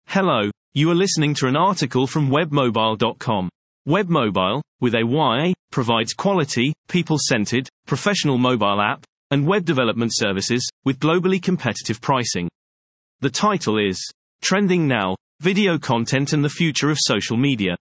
Hello, you are listening to an article from webmobile.com. Webmobile, with a Y, provides quality, people-centered, professional mobile app and web development services with globally competitive pricing. The title is Trending Now: Video Content and the Future of Social Media.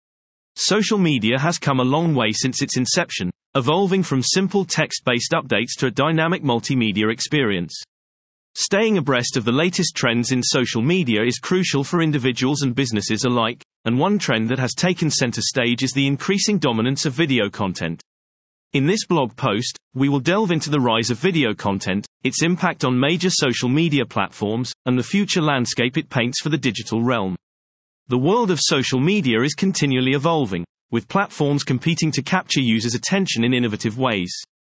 Social media has come a long way since its inception, evolving from simple text-based updates to a dynamic multimedia experience. Staying abreast of the latest trends in social media is crucial for individuals and businesses alike, and one trend that has taken center stage is the increasing dominance of video content. In this blog post, we will delve into the rise of video content, its impact on major social media platforms, and the future landscape it paints for the digital realm. The world of social media is continually evolving, with platforms competing to capture users' attention in innovative ways.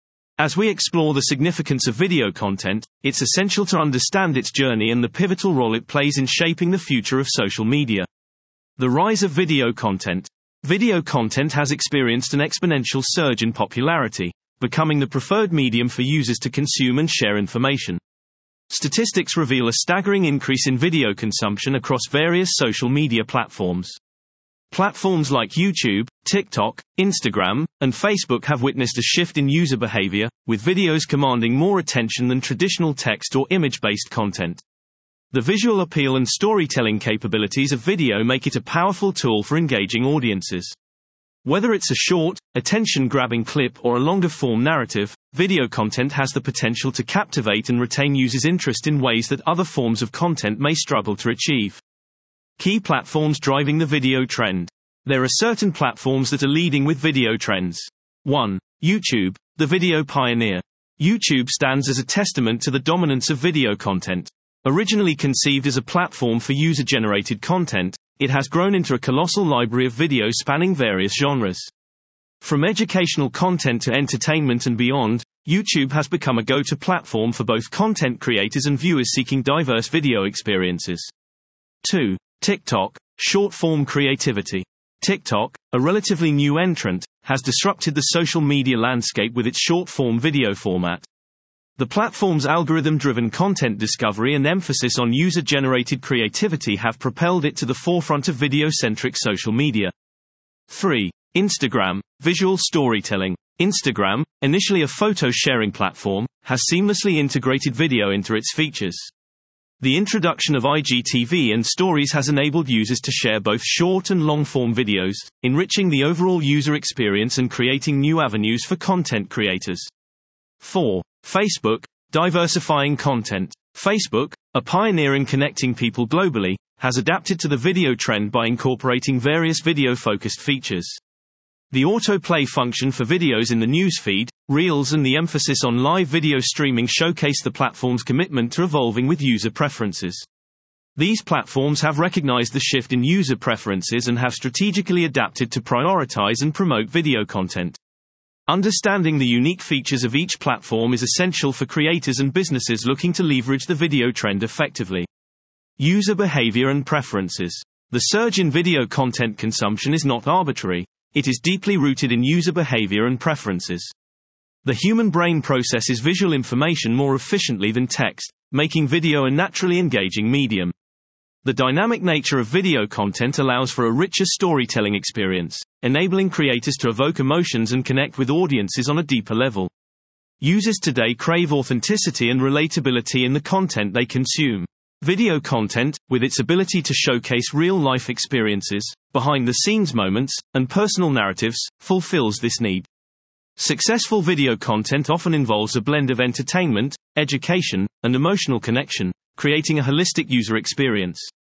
As we explore the significance of video content, it's essential to understand its journey and the pivotal role it plays in shaping the future of social media. The rise of video content. Video content has experienced an exponential surge in popularity, becoming the preferred medium for users to consume and share information. Statistics reveal a staggering increase in video consumption across various social media platforms. Platforms like YouTube, TikTok, Instagram, and Facebook have witnessed a shift in user behavior, with videos commanding more attention than traditional text or image-based content. The visual appeal and storytelling capabilities of video make it a powerful tool for engaging audiences. Whether it's a short, attention-grabbing clip or a longer-form narrative, video content has the potential to captivate and retain users' interest in ways that other forms of content may struggle to achieve. Key platforms driving the video trend. There are certain platforms that are leading with video trends. 1. YouTube, the video pioneer. YouTube stands as a testament to the dominance of video content. Originally conceived as a platform for user-generated content, it has grown into a colossal library of videos spanning various genres. From educational content to entertainment and beyond, YouTube has become a go-to platform for both content creators and viewers seeking diverse video experiences. 2. TikTok, short-form creativity. TikTok, a relatively new entrant, has disrupted the social media landscape with its short-form video format. The platform's algorithm-driven content discovery and emphasis on user-generated creativity have propelled it to the forefront of video-centric social media. 3. Instagram, visual storytelling. Instagram, initially a photo-sharing platform, has seamlessly integrated video into its features. The introduction of IGTV and Stories has enabled users to share both short and long-form videos, enriching the overall user experience and creating new avenues for content creators. 4. Facebook, diversifying content. Facebook, a pioneer in connecting people globally, has adapted to the video trend by incorporating various video-focused features. The autoplay function for videos in the newsfeed, Reels, and the emphasis on live video streaming showcase the platform's commitment to evolving with user preferences. These platforms have recognized the shift in user preferences and have strategically adapted to prioritize and promote video content. Understanding the unique features of each platform is essential for creators and businesses looking to leverage the video trend effectively. User behavior and preferences. The surge in video content consumption is not arbitrary. It is deeply rooted in user behavior and preferences. The human brain processes visual information more efficiently than text, making video a naturally engaging medium. The dynamic nature of video content allows for a richer storytelling experience, enabling creators to evoke emotions and connect with audiences on a deeper level. Users today crave authenticity and relatability in the content they consume. Video content, with its ability to showcase real-life experiences, behind-the-scenes moments, and personal narratives, fulfills this need. Successful video content often involves a blend of entertainment, education, and emotional connection, creating a holistic user experience.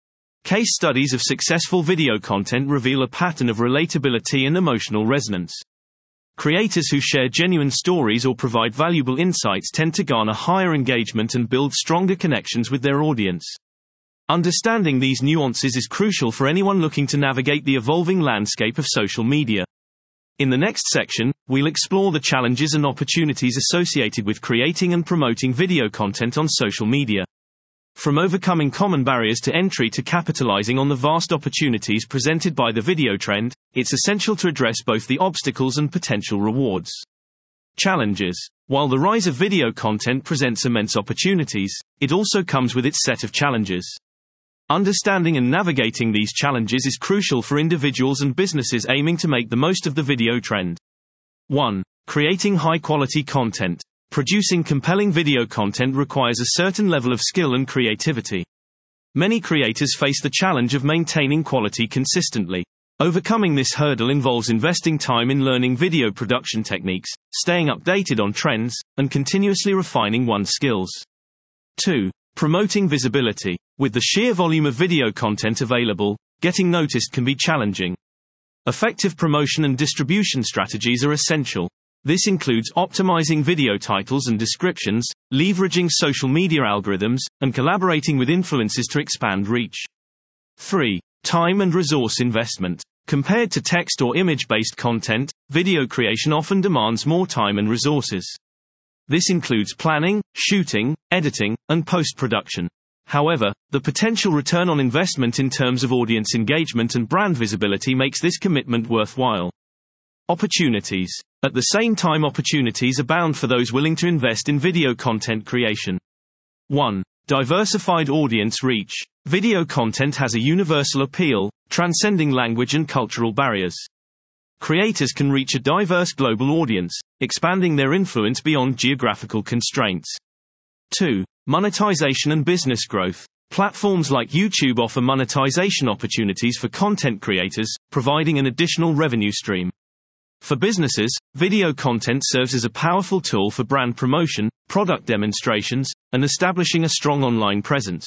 Case studies of successful video content reveal a pattern of relatability and emotional resonance. Creators who share genuine stories or provide valuable insights tend to garner higher engagement and build stronger connections with their audience. Understanding these nuances is crucial for anyone looking to navigate the evolving landscape of social media. In the next section, we'll explore the challenges and opportunities associated with creating and promoting video content on social media. From overcoming common barriers to entry to capitalizing on the vast opportunities presented by the video trend, it's essential to address both the obstacles and potential rewards. Challenges. While the rise of video content presents immense opportunities, it also comes with its set of challenges. Understanding and navigating these challenges is crucial for individuals and businesses aiming to make the most of the video trend. 1. Creating high-quality content. Producing compelling video content requires a certain level of skill and creativity. Many creators face the challenge of maintaining quality consistently. Overcoming this hurdle involves investing time in learning video production techniques, staying updated on trends, and continuously refining one's skills. 2. Promoting visibility. With the sheer volume of video content available, getting noticed can be challenging. Effective promotion and distribution strategies are essential. This includes optimizing video titles and descriptions, leveraging social media algorithms, and collaborating with influencers to expand reach. 3. Time and resource investment. Compared to text or image-based content, video creation often demands more time and resources. This includes planning, shooting, editing, and post-production. However, the potential return on investment in terms of audience engagement and brand visibility makes this commitment worthwhile. Opportunities. At the same time, opportunities abound for those willing to invest in video content creation. 1. Diversified audience reach. Video content has a universal appeal, transcending language and cultural barriers. Creators can reach a diverse global audience, expanding their influence beyond geographical constraints. 2. Monetization and business growth. Platforms like YouTube offer monetization opportunities for content creators, providing an additional revenue stream. For businesses, video content serves as a powerful tool for brand promotion, product demonstrations, and establishing a strong online presence.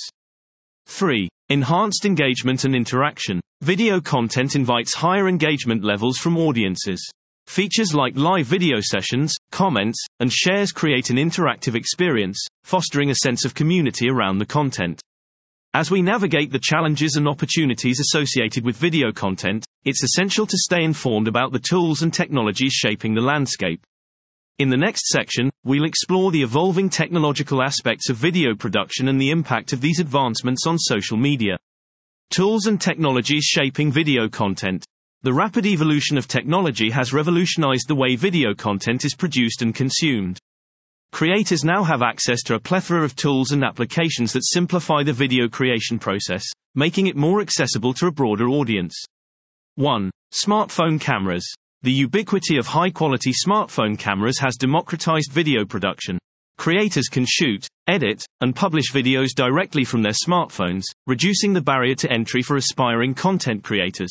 3. Enhanced engagement and interaction. Video content invites higher engagement levels from audiences. Features like live video sessions, comments, and shares create an interactive experience, fostering a sense of community around the content. As we navigate the challenges and opportunities associated with video content, it's essential to stay informed about the tools and technologies shaping the landscape. In the next section, we'll explore the evolving technological aspects of video production and the impact of these advancements on social media. Tools and technologies shaping video content. The rapid evolution of technology has revolutionized the way video content is produced and consumed. Creators now have access to a plethora of tools and applications that simplify the video creation process, making it more accessible to a broader audience. 1. Smartphone cameras. The ubiquity of high-quality smartphone cameras has democratized video production. Creators can shoot, edit, and publish videos directly from their smartphones, reducing the barrier to entry for aspiring content creators.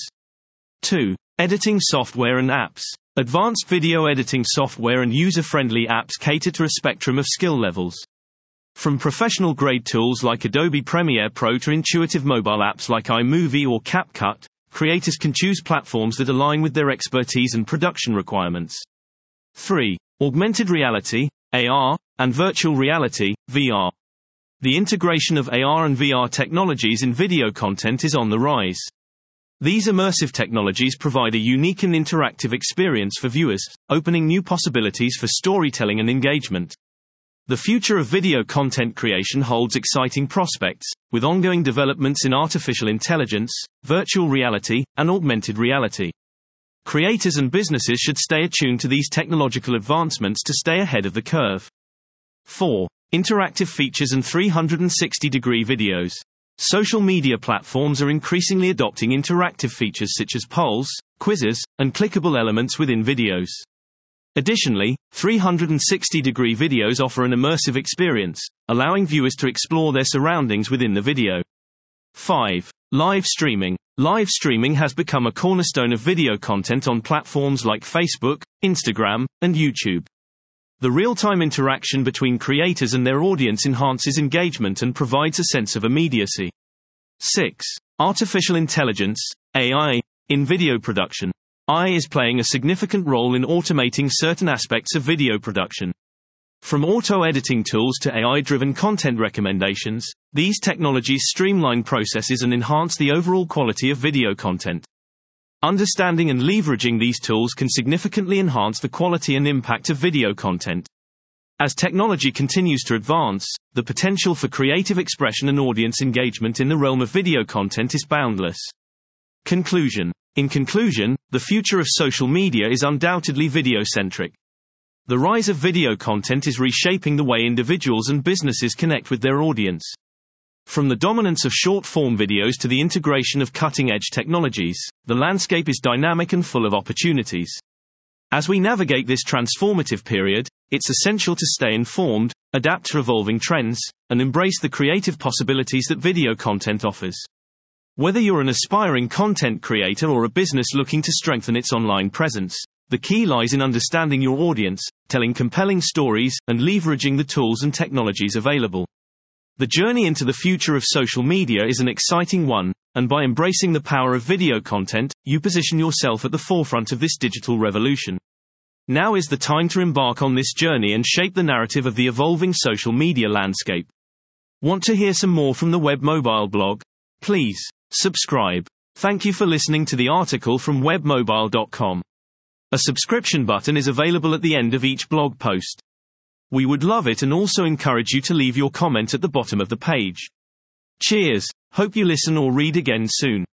2. Editing software and apps. Advanced video editing software and user-friendly apps cater to a spectrum of skill levels. From professional-grade tools like Adobe Premiere Pro to intuitive mobile apps like iMovie or CapCut, creators can choose platforms that align with their expertise and production requirements. 3. Augmented reality, AR, and virtual reality, VR. The integration of AR and VR technologies in video content is on the rise. These immersive technologies provide a unique and interactive experience for viewers, opening new possibilities for storytelling and engagement. The future of video content creation holds exciting prospects, with ongoing developments in artificial intelligence, virtual reality, and augmented reality. Creators and businesses should stay attuned to these technological advancements to stay ahead of the curve. 4. Interactive features and 360-degree videos. Social media platforms are increasingly adopting interactive features such as polls, quizzes, and clickable elements within videos. Additionally, 360-degree videos offer an immersive experience, allowing viewers to explore their surroundings within the video. 5. Live streaming. Live streaming has become a cornerstone of video content on platforms like Facebook, Instagram, and YouTube. The real-time interaction between creators and their audience enhances engagement and provides a sense of immediacy. 6. Artificial intelligence, AI, in video production. AI is playing a significant role in automating certain aspects of video production. From auto-editing tools to AI-driven content recommendations, these technologies streamline processes and enhance the overall quality of video content. Understanding and leveraging these tools can significantly enhance the quality and impact of video content. As technology continues to advance, the potential for creative expression and audience engagement in the realm of video content is boundless. Conclusion. In conclusion, the future of social media is undoubtedly video-centric. The rise of video content is reshaping the way individuals and businesses connect with their audience. From the dominance of short-form videos to the integration of cutting-edge technologies, the landscape is dynamic and full of opportunities. As we navigate this transformative period, it's essential to stay informed, adapt to evolving trends, and embrace the creative possibilities that video content offers. Whether you're an aspiring content creator or a business looking to strengthen its online presence, the key lies in understanding your audience, telling compelling stories, and leveraging the tools and technologies available. The journey into the future of social media is an exciting one, and by embracing the power of video content, you position yourself at the forefront of this digital revolution. Now is the time to embark on this journey and shape the narrative of the evolving social media landscape. Want to hear some more from the Web Mobile blog? Please subscribe. Thank you for listening to the article from webmobile.com. A subscription button is available at the end of each blog post. We would love it and also encourage you to leave your comment at the bottom of the page. Cheers, hope you listen or read again soon.